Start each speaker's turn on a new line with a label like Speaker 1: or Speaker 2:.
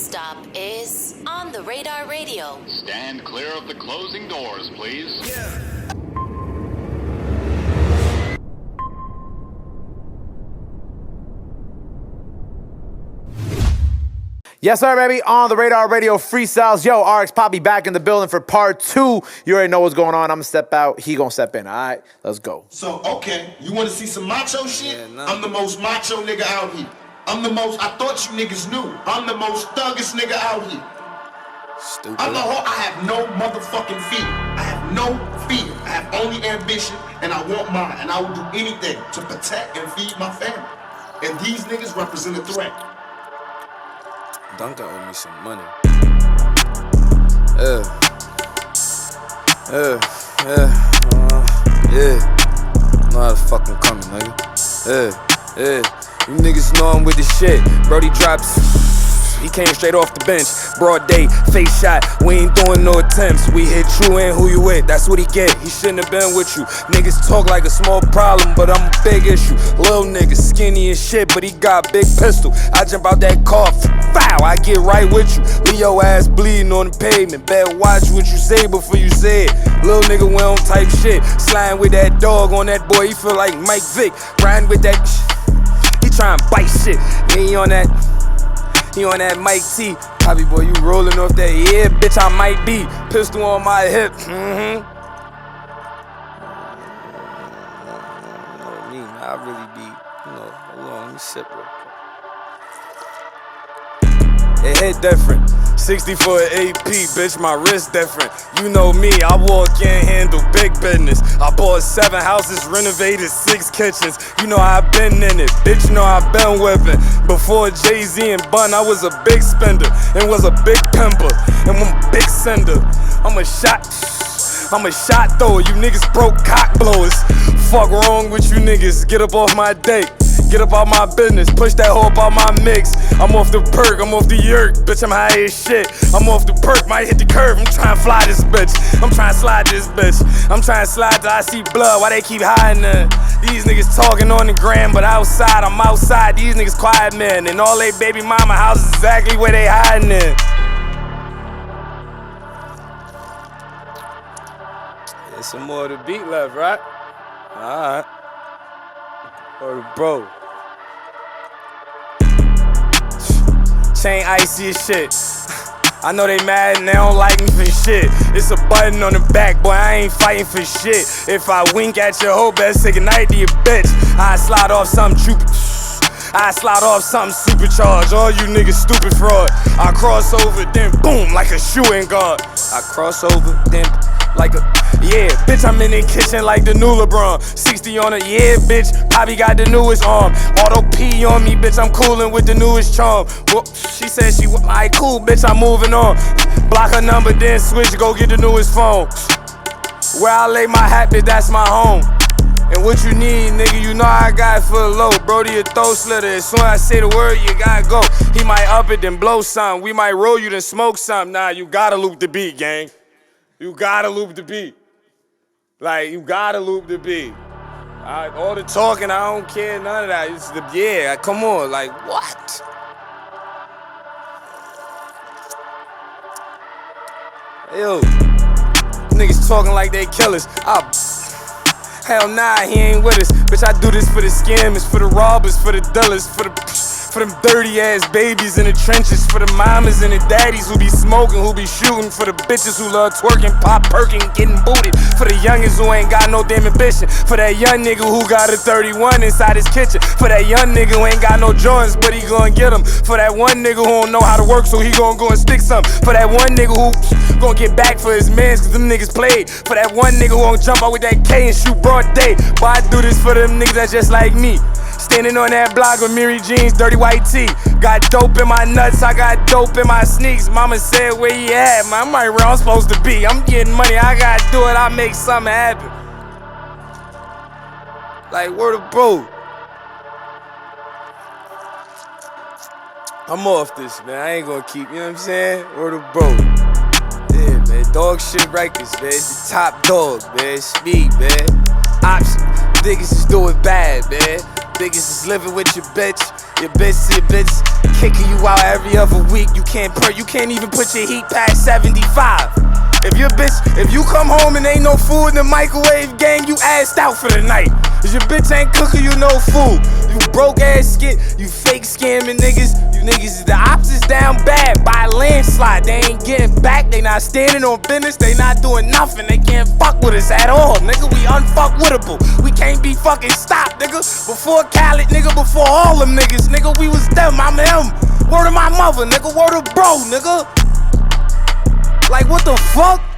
Speaker 1: stop is On the Radar Radio.
Speaker 2: Stand clear of the closing doors, please.
Speaker 3: Yeah.
Speaker 4: Yes, sir, baby. On the Radar Radio freestyles. Yo, RX Poppy back in the building for part 2. You already know what's going on. I'm going to step out. He going to step in. All right, let's go.
Speaker 3: So, okay, you want to see some macho shit?
Speaker 4: Yeah, no.
Speaker 3: I'm the most macho nigga out here. I thought you niggas knew. I'm the most thuggish nigga out here.
Speaker 4: Stupid.
Speaker 3: I have no motherfucking fear. I have no fear. I have only ambition, and I want mine. And I will do anything to protect and feed my family. And these niggas represent a threat.
Speaker 5: Duncan owe me some money. Know how to fucking coming, nigga. You niggas know I'm with the shit. Brody drops. He came straight off the bench. Broad day, face shot. We ain't doing no attempts. We hit you and who you with. That's what he get. He shouldn't have been with you. Niggas talk like a small problem, but I'm a big issue. Lil nigga, skinny as shit, but he got a big pistol. I jump out that car, foul, I get right with you. Leave your ass bleeding on the pavement. Better watch what you say before you say it. Lil nigga went on type shit. Sliding with that dog on that boy. He feel like Mike Vick. Riding with that He trying to bite shit. He on that Mike T. Poppy boy, you rolling off that, yeah, bitch, I might be. Pistol on my hip, I really be, hold on, let me sip real quick. It hit different. 60 for an AP, bitch, my wrist different. You know me, I walk in, handle big business. I bought 7 houses, renovated 6 kitchens. You know I been in it, bitch, you know I been whipping. Before Jay-Z and Bun, I was a big spender and was a big pimper and I'm a big sender. I'm a shot thrower, you niggas broke cock blowers. Fuck wrong with you niggas, get up off my date. Get up out my business, push that hoe up out my mix. I'm off the perk, I'm off the yerk, bitch, I'm high as shit. I'm off the perk, might hit the curve, I'm trying to fly this bitch. I'm trying to slide this bitch. I'm trying to slide till I see blood, why they keep hiding it? These niggas talking on the gram, but outside, I'm outside. These niggas quiet men, and all they baby mama houses exactly where they hiding it. There's some more of the beat left, right? Alright. Or bro. Chain icy as shit. I know they mad and they don't like me for shit. It's a button on the back, boy, I ain't fighting for shit. If I wink at your hoe, best say goodnight to your bitch. I slide off something supercharged. All you niggas stupid fraud. I cross over, then boom, like a shooting guard. I cross over, then like a, yeah, bitch, I'm in the kitchen like the new LeBron. 60 on it, yeah, bitch, Poppy got the newest arm. Auto P on me, bitch, I'm coolin' with the newest charm. Well, she said she was like, cool, bitch, I'm moving on. Block her number, then switch, go get the newest phone. Where I lay my hat, bitch, that's my home. And what you need, nigga, you know I got it for the low. Brody a throat slitter, as soon as I say the word, you gotta go. He might up it, then blow something. We might roll you, then smoke something. Nah, you gotta loop the beat, gang. You gotta loop the beat. Like, you gotta loop the beat. All the talking, I don't care, none of that. It's the, yeah, come on, like, what? Yo, niggas talking like they killers. Hell nah, he ain't with us. Bitch, I do this for the scammers, for the robbers, for the dealers, for them dirty ass babies in the trenches, for the mamas and the daddies who be smoking, who be shooting, for the bitches who love twerking, pop perking, getting booted, for the youngins who ain't got no damn ambition, for that young nigga who got a 31 inside his kitchen, for that young nigga who ain't got no joints but he gon' get them, for that one nigga who don't know how to work so he gon' go and stick some, for that one nigga who gon' get back for his mans cause them niggas played, for that one nigga who gon' jump out with that K and shoot broad day. But I do this for them niggas that's just like me. Standing on that block with Miri jeans, dirty white tee. Got dope in my nuts, I got dope in my sneaks. Mama said where he at, man, I'm right where I'm supposed to be. I'm getting money, I gotta do it, I make something happen. Like, word of bro. I'm off this, man, I ain't gonna keep, you know what I'm saying? Word of bro. Yeah, man, dog shit records, man, it's the top dog, man, it's me, man. Option, niggas is doing bad, man. Niggas is living with your bitch. Your bitch kicking you out every other week. You can't even put your heat past 75. If you come home and ain't no food in the microwave, gang, you assed out for the night. Cause your bitch ain't cooking you no food. You broke ass you fake scamming niggas. You niggas, the ops is down bad by a landslide. They ain't getting back, they not standing on business, they not doing nothing. They can't fuck with us at all, nigga. We unfuckwittable. We can't be fucking stopped, nigga. Before Khaled, nigga, before all them niggas, nigga, we was them, I'm him. Word of my mother, nigga, word of bro, nigga. Like, what the fuck?